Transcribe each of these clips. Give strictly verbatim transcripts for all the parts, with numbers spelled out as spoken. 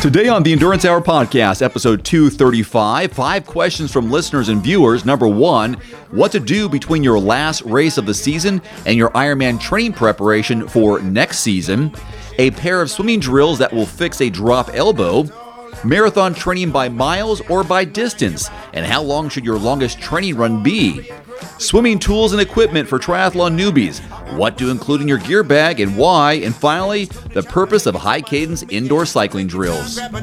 Today on the Endurance Hour Podcast, episode two thirty-five, five questions from listeners and viewers. Number one, what to do between your last race of the season and your Ironman training preparation for next season, a pair of swimming drills that will fix a drop elbow, marathon training by miles or by distance, and how long should your longest training run be? Swimming tools and equipment for triathlon newbies, what to include in your gear bag and why, and finally, the purpose of high-cadence indoor cycling drills. Now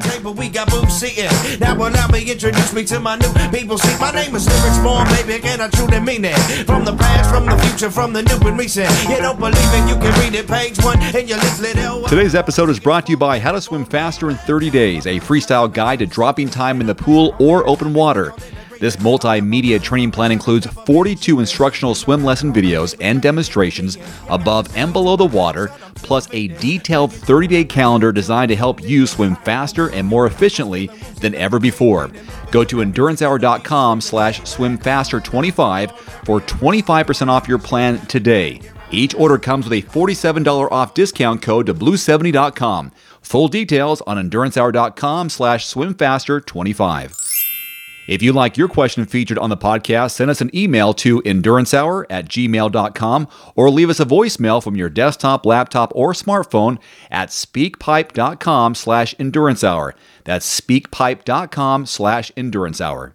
allow me introduce me to my new people. See, my name is Lyrics Born, baby, and I truly mean it. From the past, from the future, from the new and recent. You don't believe it, you can read it, page one, and your list lit L. Today's episode is brought to you by How to Swim Faster in thirty days, a freestyle guide to dropping time in the pool or open water. This multimedia training plan includes forty-two instructional swim lesson videos and demonstrations above and below the water, plus a detailed thirty-day calendar designed to help you swim faster and more efficiently than ever before. Go to endurancehour.com slash swimfaster25 for twenty-five percent off your plan today. Each order comes with a forty-seven dollars off discount code to blue seventy dot com. Full details on endurancehour.com slash swimfaster25. If you'd like your question featured on the podcast, send us an email to endurancehour at gmail dot com or leave us a voicemail from your desktop, laptop, or smartphone at speakpipe.com slash endurancehour. That's speakpipe.com slash endurancehour.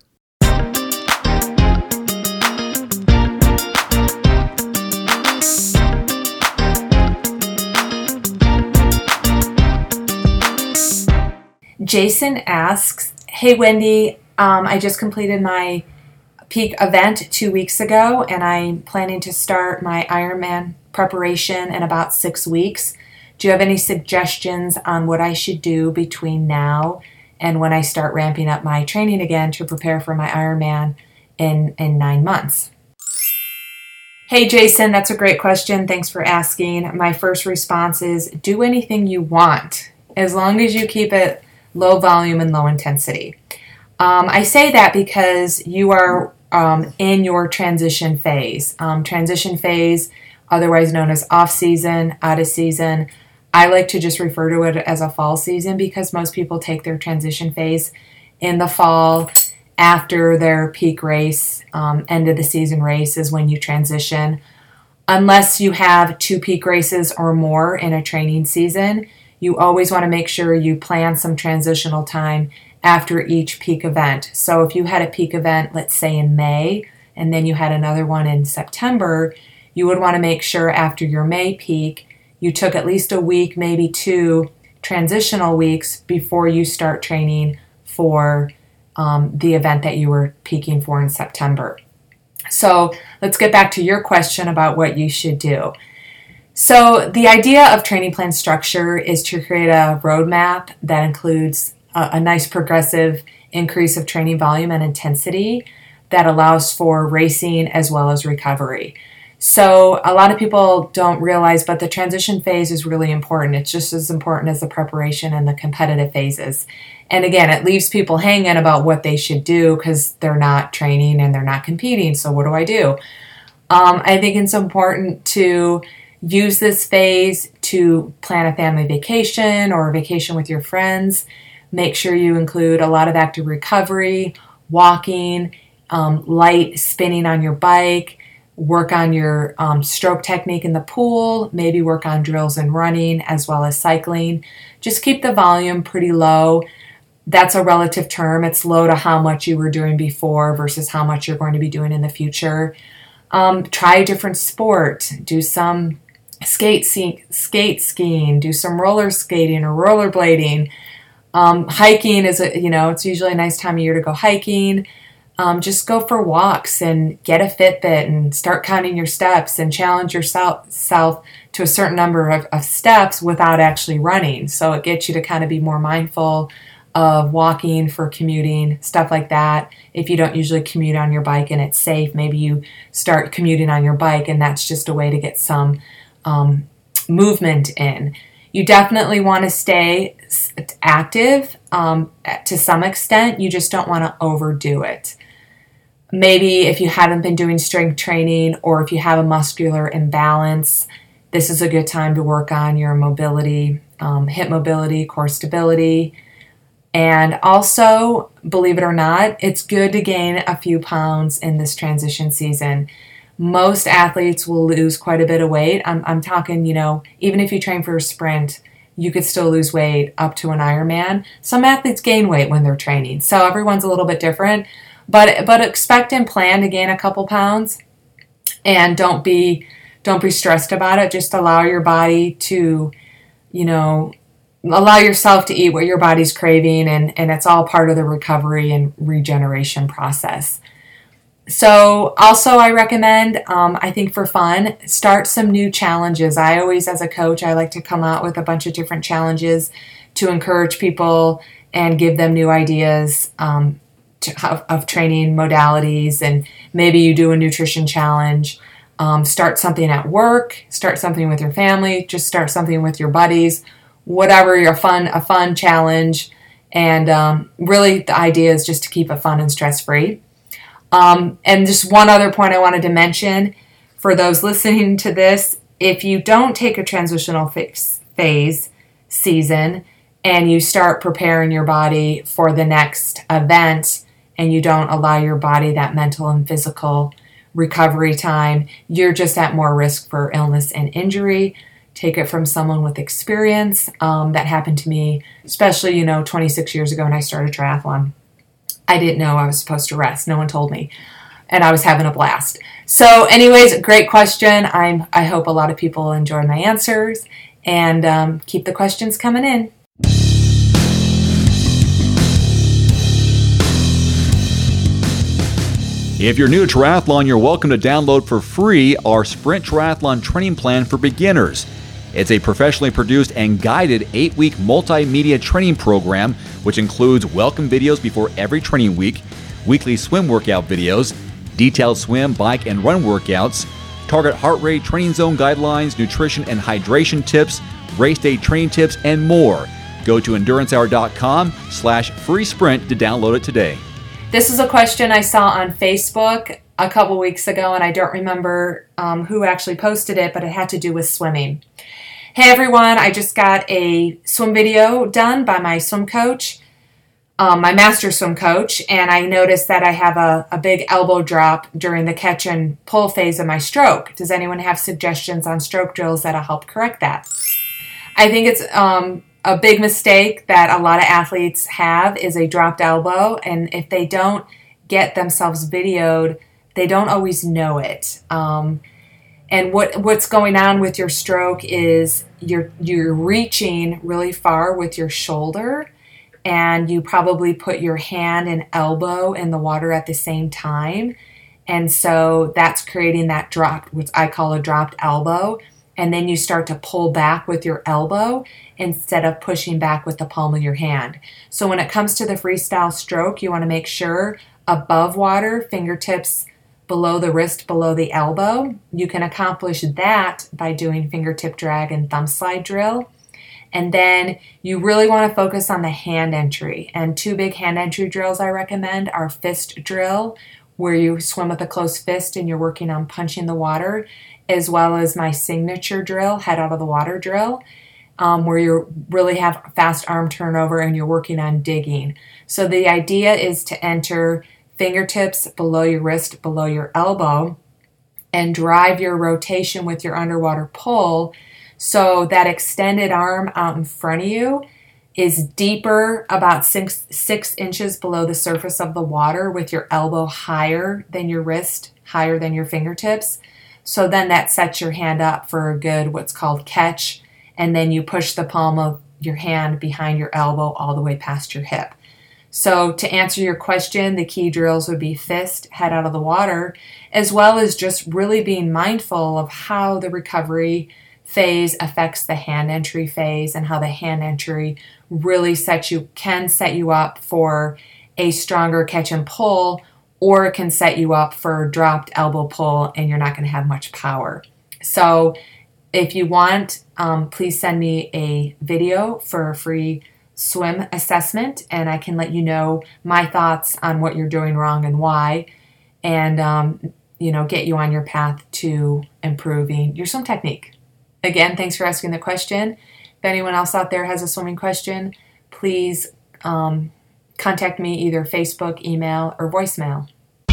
Jason asks, hey, Wendy, Um, I just completed my peak event two weeks ago, and I'm planning to start my Ironman preparation in about six weeks. Do you have any suggestions on what I should do between now and when I start ramping up my training again to prepare for my Ironman in, in nine months? Hey, Jason, that's a great question. Thanks for asking. My first response is do anything you want, as long as you keep it low volume and low intensity. Um, I say that because you are um, in your transition phase. Um, transition phase, otherwise known as off-season, out-of-season. I like to just refer to it as a fall season because most people take their transition phase in the fall after their peak race. Um, end of the season race is when you transition. Unless you have two peak races or more in a training season, you always want to make sure you plan some transitional time after each peak event. So if you had a peak event, let's say in May, and then you had another one in September, you would want to make sure after your May peak, you took at least a week, maybe two transitional weeks before you start training for um, the event that you were peaking for in September. So let's get back to your question about what you should do. So the idea of training plan structure is to create a roadmap that includes a nice progressive increase of training volume and intensity that allows for racing as well as recovery. So a lot of people don't realize, but the transition phase is really important. It's just as important as the preparation and the competitive phases. And again, it leaves people hanging about what they should do because they're not training and they're not competing. So what do I do? Um, I think it's important to use this phase to plan a family vacation or a vacation with your friends. Make sure you include a lot of active recovery, walking, um, light spinning on your bike, work on your um, stroke technique in the pool, maybe work on drills and running as well as cycling. Just keep the volume pretty low. That's a relative term. It's low to how much you were doing before versus how much you're going to be doing in the future. Um, try a different sport. Do some skate, skate skiing. Do some roller skating or rollerblading. Um, hiking is, a, you know, it's usually a nice time of year to go hiking. Um, just go for walks and get a Fitbit and start counting your steps and challenge yourself self to a certain number of, of steps without actually running. So it gets you to kind of be more mindful of walking for commuting, stuff like that. If you don't usually commute on your bike and it's safe, maybe you start commuting on your bike, and that's just a way to get some um, movement in. You definitely want to stay active um, to some extent. You just don't want to overdo it. Maybe if you haven't been doing strength training or if you have a muscular imbalance, this is a good time to work on your mobility, um, hip mobility, core stability. And also, believe it or not, it's good to gain a few pounds in this transition season. Most athletes will lose quite a bit of weight. I'm, I'm talking, you know, even if you train for a sprint, you could still lose weight up to an Ironman. Some athletes gain weight when they're training, so everyone's a little bit different. But but expect and plan to gain a couple pounds, and don't be don't be stressed about it. Just allow your body to, you know, allow yourself to eat what your body's craving, and, and it's all part of the recovery and regeneration process. So also I recommend, um, I think for fun, start some new challenges. I always, as a coach, I like to come out with a bunch of different challenges to encourage people and give them new ideas um, to, of, of training modalities. And maybe you do a nutrition challenge. Um, start something at work, start something with your family, just start something with your buddies, whatever your fun, a fun challenge. And um, really the idea is just to keep it fun and stress-free. Um, and just one other point I wanted to mention for those listening to this, if you don't take a transitional phase season and you start preparing your body for the next event and you don't allow your body that mental and physical recovery time, you're just at more risk for illness and injury. Take it from someone with experience. Um, that happened to me, especially, you know, twenty-six years ago when I started triathlon. I didn't know I was supposed to rest. No one told me. And I was having a blast. So anyways, great question. I'm, I hope a lot of people enjoy my answers. And um, keep the questions coming in. If you're new to triathlon, you're welcome to download for free our Sprint Triathlon Training Plan for Beginners. It's a professionally produced and guided eight-week multimedia training program, which includes welcome videos before every training week, weekly swim workout videos, detailed swim, bike, and run workouts, target heart rate, training zone guidelines, nutrition and hydration tips, race day training tips, and more. Go to endurance hour dot com slash free sprint to download it today. This is a question I saw on Facebook a couple weeks ago, and I don't remember um, who actually posted it, but it had to do with swimming. Hey everyone, I just got a swim video done by my swim coach, um, my master swim coach, and I noticed that I have a, a big elbow drop during the catch and pull phase of my stroke. Does anyone have suggestions on stroke drills that'll help correct that? I think it's um, a big mistake that a lot of athletes have is a dropped elbow, and if they don't get themselves videoed, they don't always know it. Um, And what what's going on with your stroke is you're you're reaching really far with your shoulder, and you probably put your hand and elbow in the water at the same time. And so that's creating that drop, which I call a dropped elbow. And then you start to pull back with your elbow instead of pushing back with the palm of your hand. So when it comes to the freestyle stroke, you want to make sure above water, fingertips below the wrist, below the elbow. You can accomplish that by doing fingertip drag and thumb slide drill. And then you really want to focus on the hand entry. And two big hand entry drills I recommend are fist drill, where you swim with a closed fist and you're working on punching the water, as well as my signature drill, head out of the water drill, um, where you really have fast arm turnover and you're working on digging. So the idea is to enter fingertips below your wrist, below your elbow, and drive your rotation with your underwater pull so that extended arm out in front of you is deeper, about six, six inches below the surface of the water, with your elbow higher than your wrist, higher than your fingertips. So then that sets your hand up for a good what's called catch, and then you push the palm of your hand behind your elbow all the way past your hip. So to answer your question, the key drills would be fist, head out of the water, as well as just really being mindful of how the recovery phase affects the hand entry phase, and how the hand entry really sets you, can set you up for a stronger catch and pull, or it can set you up for dropped elbow pull and you're not going to have much power. So if you want, um, please send me a video for a free swim assessment, and I can let you know my thoughts on what you're doing wrong and why, and um, you know, get you on your path to improving your swim technique. Again, thanks for asking the question. If anyone else out there has a swimming question, please um, contact me either Facebook, email, or voicemail.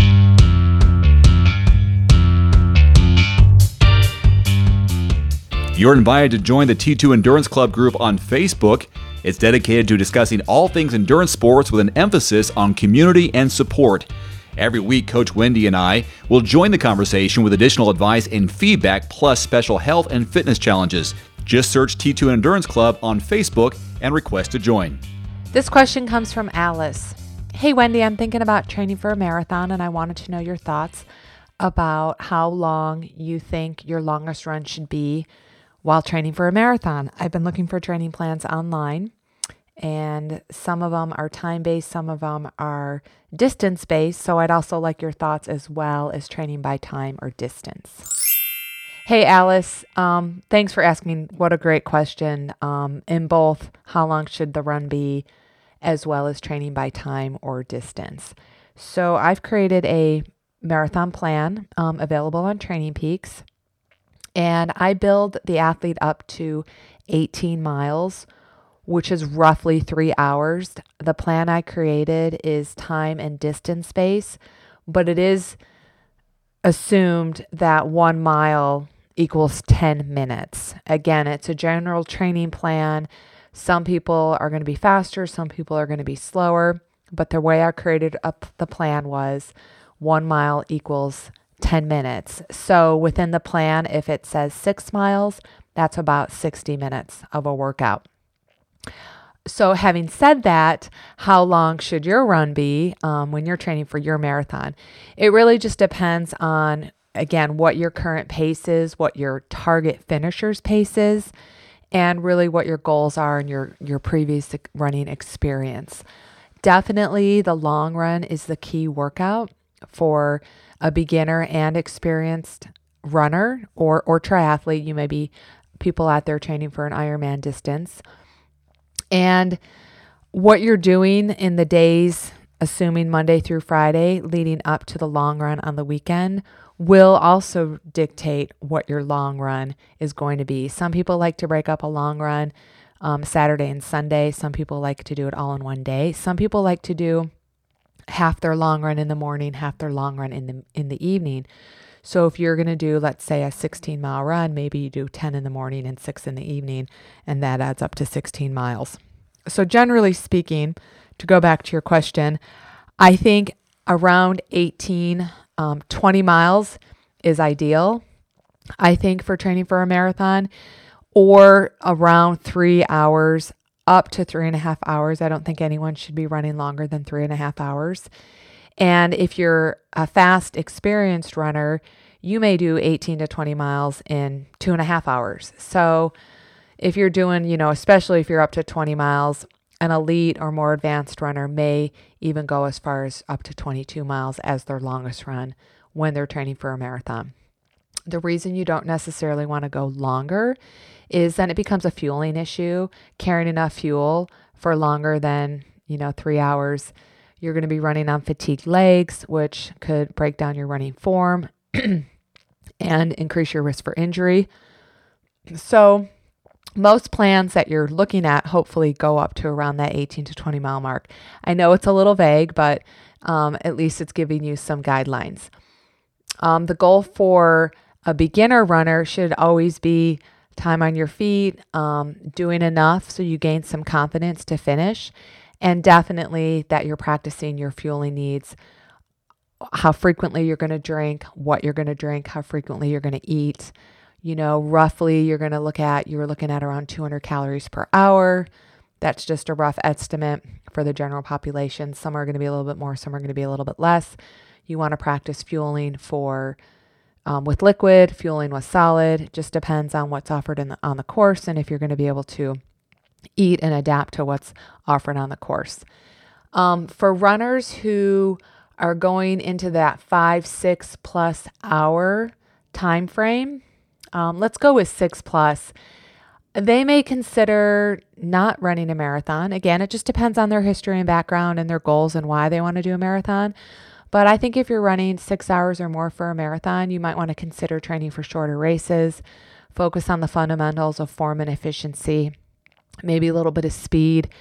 You're invited to join the T two Endurance Club group on Facebook. It's dedicated to discussing all things endurance sports with an emphasis on community and support. Every week, Coach Wendy and I will join the conversation with additional advice and feedback, plus special health and fitness challenges. Just search T two Endurance Club on Facebook and request to join. This question comes from Alice. Hey, Wendy, I'm thinking about training for a marathon, and I wanted to know your thoughts about how long you think your longest run should be while training for a marathon. I've been looking for training plans online, and some of them are time-based, some of them are distance-based, so I'd also like your thoughts as well as training by time or distance. Hey, Alice, um, thanks for asking. What a great question. Um, in both, how long should the run be, as well as training by time or distance. So I've created a marathon plan um, available on Training Peaks. And I build the athlete up to eighteen miles, which is roughly three hours. The plan I created is time and distance based, but it is assumed that one mile equals ten minutes. Again, it's a general training plan. Some people are going to be faster, some people are going to be slower, but the way I created up the plan was one mile equals ten minutes. So within the plan, if it says six miles, that's about sixty minutes of a workout. So having said that, how long should your run be um, when you're training for your marathon? It really just depends on, again, what your current pace is, what your target finisher's pace is, and really what your goals are and your, your previous running experience. Definitely the long run is the key workout for a beginner and experienced runner or, or triathlete. You may be people out there training for an Ironman distance. And what you're doing in the days, assuming Monday through Friday, leading up to the long run on the weekend, will also dictate what your long run is going to be. Some people like to break up a long run um, Saturday and Sunday. Some people like to do it all in one day. Some people like to do half their long run in the morning, half their long run in the in the evening. So if you're going to do, let's say, a sixteen mile run, maybe you do ten in the morning and six in the evening, and that adds up to sixteen miles. So generally speaking, to go back to your question, I think around eighteen, um, twenty miles is ideal. I think for training for a marathon, or around three hours up to three and a half hours. I don't think anyone should be running longer than three and a half hours. And if you're a fast, experienced runner, you may do eighteen to twenty miles in two and a half hours. So if you're doing, you know, especially if you're up to twenty miles, an elite or more advanced runner may even go as far as up to twenty-two miles as their longest run when they're training for a marathon. The reason you don't necessarily want to go longer is then it becomes a fueling issue. Carrying enough fuel for longer than, you know, three hours, you're going to be running on fatigued legs, which could break down your running form and increase your risk for injury. So most plans that you're looking at hopefully go up to around that eighteen to twenty mile mark. I know it's a little vague, but um, at least it's giving you some guidelines. Um, the goal for a beginner runner should always be time on your feet, um, doing enough so you gain some confidence to finish, and definitely that you're practicing your fueling needs, how frequently you're going to drink, what you're going to drink, how frequently you're going to eat. You know, roughly you're going to look at, you're looking at around two hundred calories per hour. That's just a rough estimate for the general population. Some are going to be a little bit more, some are going to be a little bit less. You want to practice fueling for Um, with liquid, fueling with solid. It just depends on what's offered in the, on the course and if you're going to be able to eat and adapt to what's offered on the course. Um, for runners who are going into that five, six plus hour time frame, um, let's go with six plus. They may consider not running a marathon. Again, it just depends on their history and background and their goals and why they want to do a marathon. But I think if you're running six hours or more for a marathon, you might want to consider training for shorter races, focus on the fundamentals of form and efficiency, maybe a little bit of speed.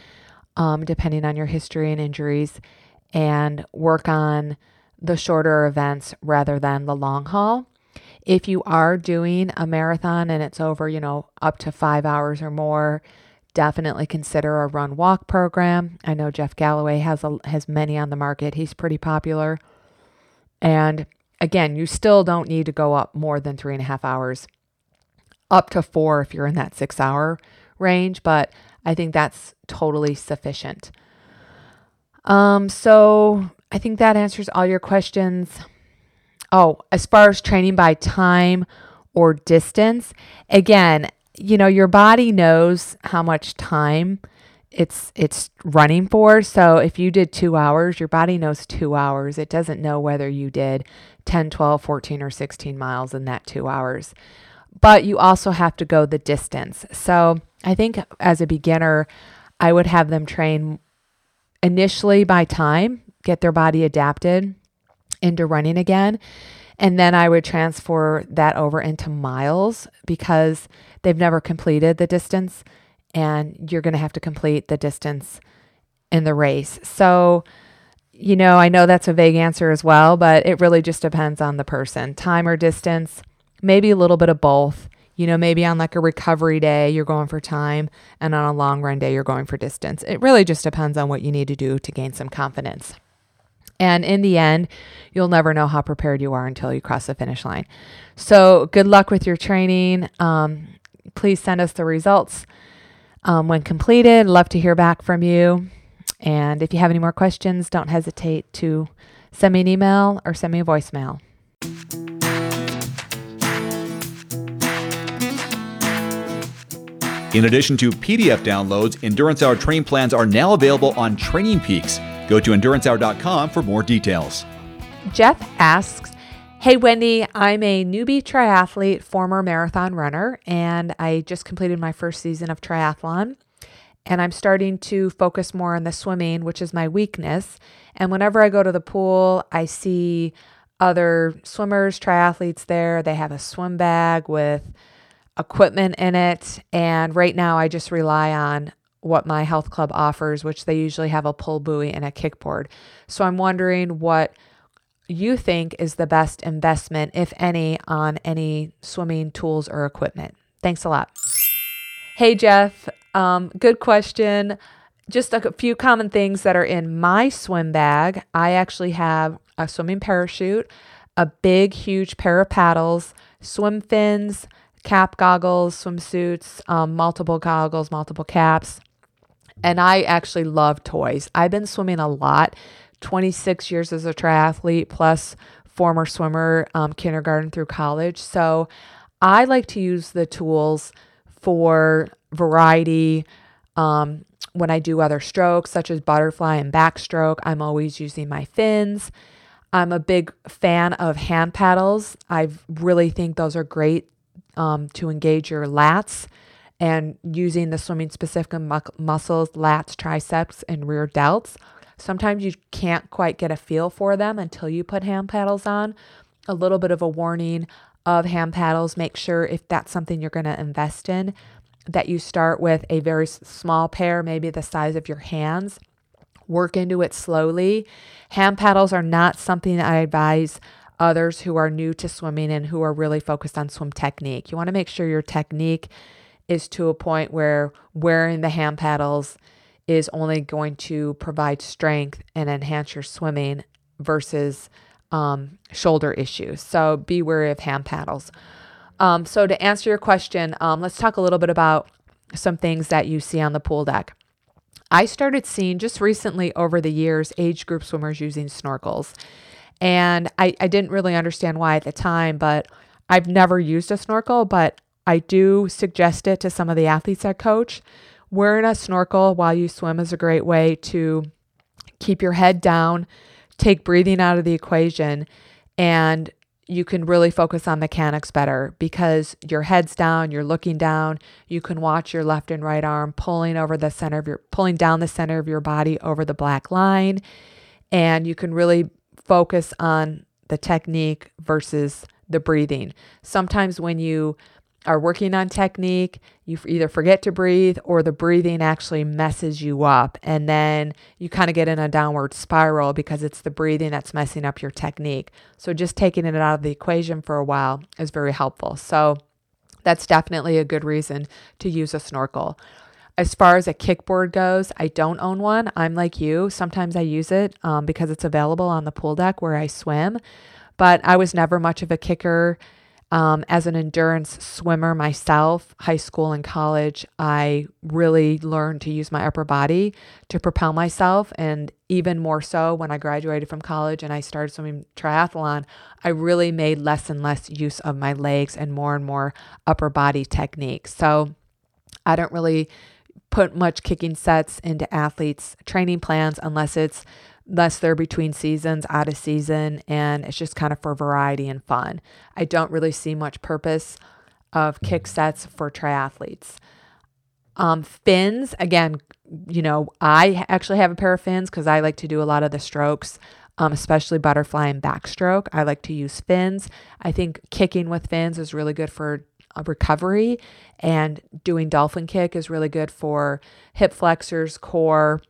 um, depending on your history and injuries, and work on the shorter events rather than the long haul. If you are doing a marathon and it's over, you know, up to five hours or more, definitely consider a run walk program. I know Jeff Galloway has a, has many on the market. He's pretty popular. And again, you still don't need to go up more than three and a half hours, up to four if you're in that six hour range, but I think that's totally sufficient. Um, so I think that answers all your questions. Oh, as far as training by time or distance, again, you know, your body knows how much time it's it's running for. So if you did two hours, your body knows two hours. It doesn't know whether you did ten, twelve, fourteen, or sixteen miles in that two hours. But you also have to go the distance. So I think as a beginner, I would have them train initially by time, get their body adapted into running again. And then I would transfer that over into miles because they've never completed the distance and you're going to have to complete the distance in the race. So, you know, I know that's a vague answer as well, but it really just depends on the person. Time or distance, maybe a little bit of both. You know, maybe on like a recovery day, you're going for time, and on a long run day, you're going for distance. It really just depends on what you need to do to gain some confidence. And in the end, you'll never know how prepared you are until you cross the finish line. So good luck with your training. Um, please send us the results um, when completed. Love to hear back from you. And if you have any more questions, don't hesitate to send me an email or send me a voicemail. In addition to P D F downloads, Endurance Hour training plans are now available on Training Peaks. Go to endurance hour dot com for more details. Jeff asks, hey, Wendy, I'm a newbie triathlete, former marathon runner, and I just completed my first season of triathlon. And I'm starting to focus more on the swimming, which is my weakness. And whenever I go to the pool, I see other swimmers, triathletes there. They have a swim bag with equipment in it. And right now I just rely on what my health club offers, which they usually have a pull buoy and a kickboard. So I'm wondering what you think is the best investment, if any, on any swimming tools or equipment. Thanks a lot. Hey, Jeff. Um, good question. Just a few common things that are in my swim bag. I actually have a swimming parachute, a big, huge pair of paddles, swim fins, cap goggles, swimsuits, um, multiple goggles, multiple caps. And I actually love toys. I've been swimming a lot, twenty-six years as a triathlete, plus former swimmer, um, kindergarten through college. So I like to use the tools for variety. Um, when I do other strokes, such as butterfly and backstroke, I'm always using my fins. I'm a big fan of hand paddles. I really think those are great um, to engage your lats and using the swimming specific mu- muscles, lats, triceps, and rear delts. Sometimes you can't quite get a feel for them until you put hand paddles on. A little bit of a warning of hand paddles. Make sure if that's something you're going to invest in, that you start with a very small pair, maybe the size of your hands. Work into it slowly. Hand paddles are not something that I advise others who are new to swimming and who are really focused on swim technique. You want to make sure your technique is to a point where wearing the hand paddles is only going to provide strength and enhance your swimming versus um, shoulder issues. So be wary of hand paddles. Um, so to answer your question, um, let's talk a little bit about some things that you see on the pool deck. I started seeing just recently over the years, age group swimmers using snorkels. And I, I didn't really understand why at the time, but I've never used a snorkel, but I do suggest it to some of the athletes I coach. Wearing a snorkel while you swim is a great way to keep your head down, take breathing out of the equation, and you can really focus on mechanics better because your head's down, you're looking down, you can watch your left and right arm pulling over the center of your, pulling down the center of your body over the black line, and you can really focus on the technique versus the breathing. Sometimes when you are working on technique, you either forget to breathe or the breathing actually messes you up. And then you kind of get in a downward spiral because it's the breathing that's messing up your technique. So just taking it out of the equation for a while is very helpful. So that's definitely a good reason to use a snorkel. As far as a kickboard goes, I don't own one. I'm like you. Sometimes I use it um, because it's available on the pool deck where I swim. But I was never much of a kicker. Um, as an endurance swimmer myself, high school and college, I really learned to use my upper body to propel myself. And even more so when I graduated from college and I started swimming triathlon, I really made less and less use of my legs and more and more upper body techniques. So I don't really put much kicking sets into athletes' training plans unless it's unless they're between seasons, out of season, and it's just kind of for variety and fun. I don't really see much purpose of kick sets for triathletes. Um, fins, again, you know, I actually have a pair of fins because I like to do a lot of the strokes, um, especially butterfly and backstroke. I like to use fins. I think kicking with fins is really good for a recovery, and doing dolphin kick is really good for hip flexors, core,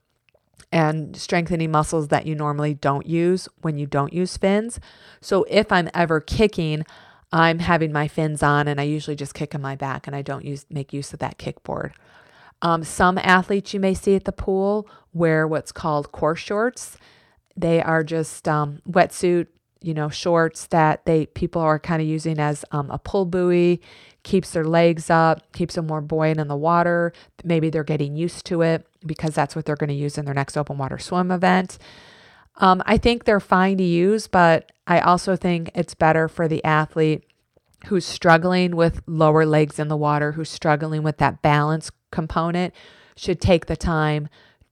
and strengthening muscles that you normally don't use when you don't use fins. So if I'm ever kicking, I'm having my fins on, and I usually just kick on my back, and I don't use make use of that kickboard. Um, some athletes you may see at the pool wear what's called core shorts. They are just um, wetsuit, you know, shorts that they people are kind of using as um, a pull buoy, keeps their legs up, keeps them more buoyant in the water. Maybe they're getting used to it because that's what they're going to use in their next open water swim event. Um, I think they're fine to use, but I also think it's better for the athlete who's struggling with lower legs in the water, who's struggling with that balance component, should take the time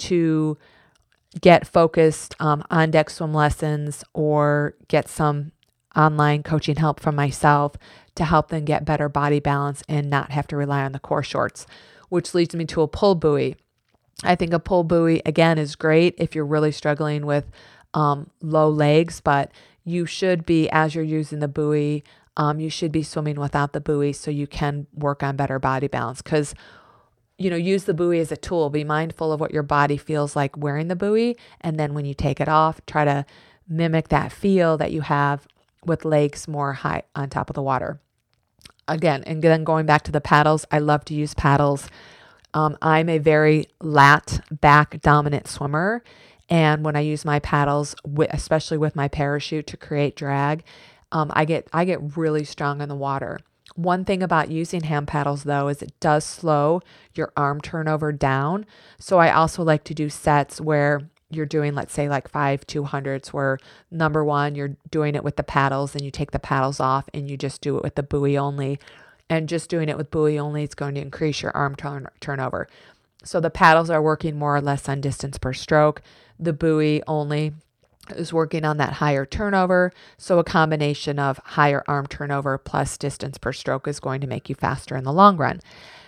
to get focused um, on deck swim lessons or get some online coaching help from myself to help them get better body balance and not have to rely on the core shorts, which leads me to a pull buoy. I think a pull buoy, again, is great if you're really struggling with um, low legs, but you should be, as you're using the buoy, um, you should be swimming without the buoy so you can work on better body balance. Because, you know, use the buoy as a tool. Be mindful of what your body feels like wearing the buoy. And then when you take it off, try to mimic that feel that you have with legs more high on top of the water. Again, and then going back to the paddles, I love to use paddles. Um, I'm a very lat back dominant swimmer. And when I use my paddles, especially with my parachute to create drag, um, I get I get really strong in the water. One thing about using hand paddles, though, is it does slow your arm turnover down. So I also like to do sets where you're doing, let's say, like five two hundreds, where number one, you're doing it with the paddles and you take the paddles off and you just do it with the buoy only. And just doing it with buoy only is going to increase your arm turn- turnover. So the paddles are working more or less on distance per stroke. The buoy only is working on that higher turnover. So a combination of higher arm turnover plus distance per stroke is going to make you faster in the long run.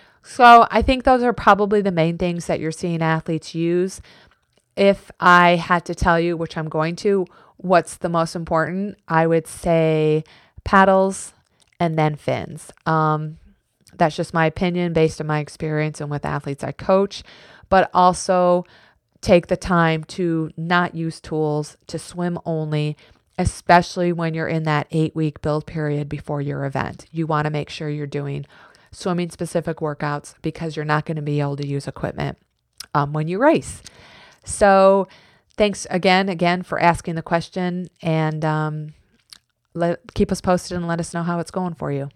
So I think those are probably the main things that you're seeing athletes use. If I had to tell you, which I'm going to, what's the most important, I would say paddles and then fins. Um, that's just my opinion based on my experience and with athletes I coach, but also take the time to not use tools, to swim only, especially when you're in that eight week build period before your event. You want to make sure you're doing swimming specific workouts because you're not going to be able to use equipment um, when you race. So thanks again, again for asking the question, and um, let, keep us posted and let us know how it's going for you.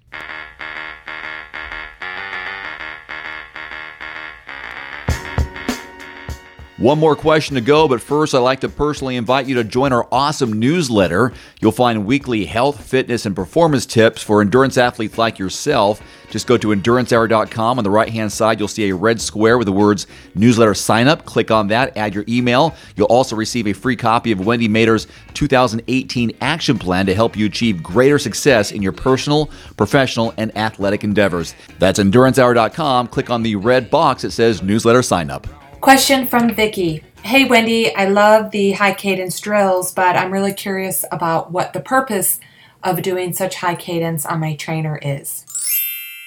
One more question to go, but first I'd like to personally invite you to join our awesome newsletter. You'll find weekly health, fitness, and performance tips for endurance athletes like yourself. Just go to endurance hour dot com. On the right-hand side, you'll see a red square with the words newsletter sign up. Click on that, add your email. You'll also receive a free copy of Wendy Mader's two thousand eighteen action plan to help you achieve greater success in your personal, professional, and athletic endeavors. That's endurance hour dot com. Click on the red box that says newsletter sign up. Question from Vicky. Hey, Wendy, I love the high cadence drills, but I'm really curious about what the purpose of doing such high cadence on my trainer is.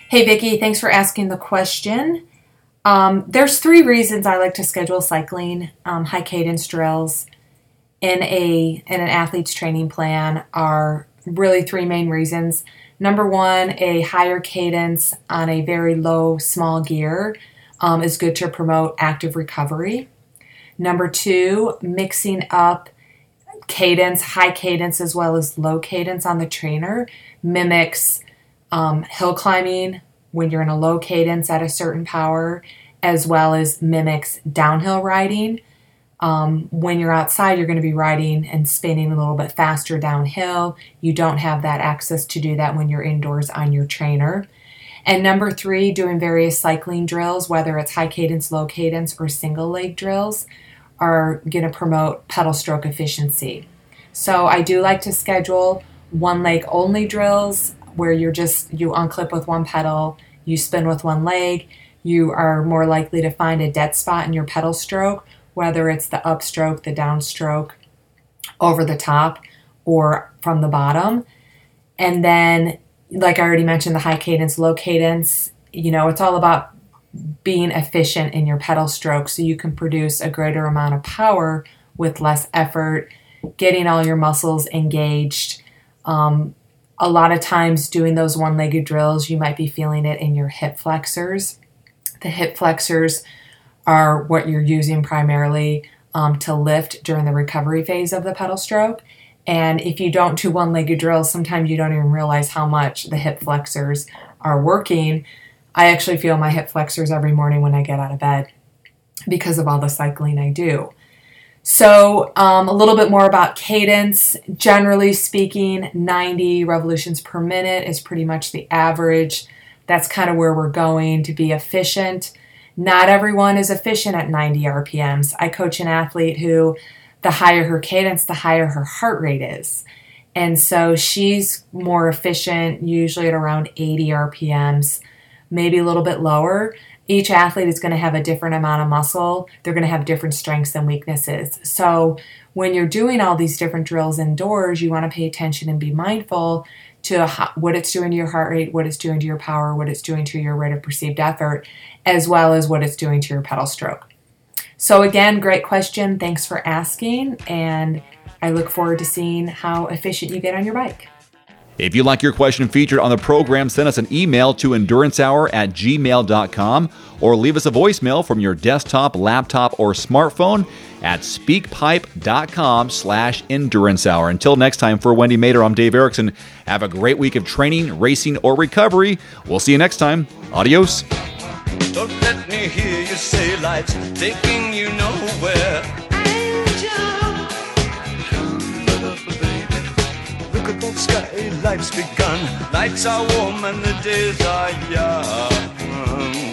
Hey, Vicki, thanks for asking the question. Um, there's three reasons I like to schedule cycling. Um, high cadence drills in a in an athlete's training plan are really three main reasons. Number one, a higher cadence on a very low, small gear um, is good to promote active recovery. Number two, mixing up cadence, high cadence as well as low cadence on the trainer mimics um, hill climbing when you're in a low cadence at a certain power, as well as mimics downhill riding. Um, when you're outside, you're going to be riding and spinning a little bit faster downhill. You don't have that access to do that when you're indoors on your trainer. And number three, doing various cycling drills, whether it's high cadence, low cadence, or single leg drills, are going to promote pedal stroke efficiency. So I do like to schedule one leg only drills where you're just, you unclip with one pedal, you spin with one leg. You are more likely to find a dead spot in your pedal stroke, whether it's the upstroke, the downstroke, over the top, or from the bottom. And then, like I already mentioned, the high cadence, low cadence, you know, it's all about being efficient in your pedal stroke so you can produce a greater amount of power with less effort, getting all your muscles engaged. Um, a lot of times doing those one-legged drills, you might be feeling it in your hip flexors. The hip flexors are what you're using primarily um, to lift during the recovery phase of the pedal stroke. And if you don't do one-legged drills, sometimes you don't even realize how much the hip flexors are working. I actually feel my hip flexors every morning when I get out of bed because of all the cycling I do. So um, a little bit more about cadence. Generally speaking, ninety revolutions per minute is pretty much the average. That's kind of where we're going to be efficient. Not everyone is efficient at ninety R P Ms. I coach an athlete who the higher her cadence, the higher her heart rate is. And so she's more efficient, usually at around eighty R P Ms, maybe a little bit lower. Each athlete is going to have a different amount of muscle. They're going to have different strengths and weaknesses. So when you're doing all these different drills indoors, you want to pay attention and be mindful to what it's doing to your heart rate, what it's doing to your power, what it's doing to your rate of perceived effort, as well as what it's doing to your pedal stroke. So again, great question. Thanks for asking, and I look forward to seeing how efficient you get on your bike. If you'd like your question featured on the program, send us an email to endurance hour at gmail dot com or leave us a voicemail from your desktop, laptop, or smartphone at speakpipe.com slash endurance hour. Until next time, for Wendy Mader, I'm Dave Erickson. Have a great week of training, racing, or recovery. We'll see you next time. Adios. Don't let me hear you say life's taking you nowhere. Angel, baby, look at that sky, life's begun. Nights are warm and the days are young.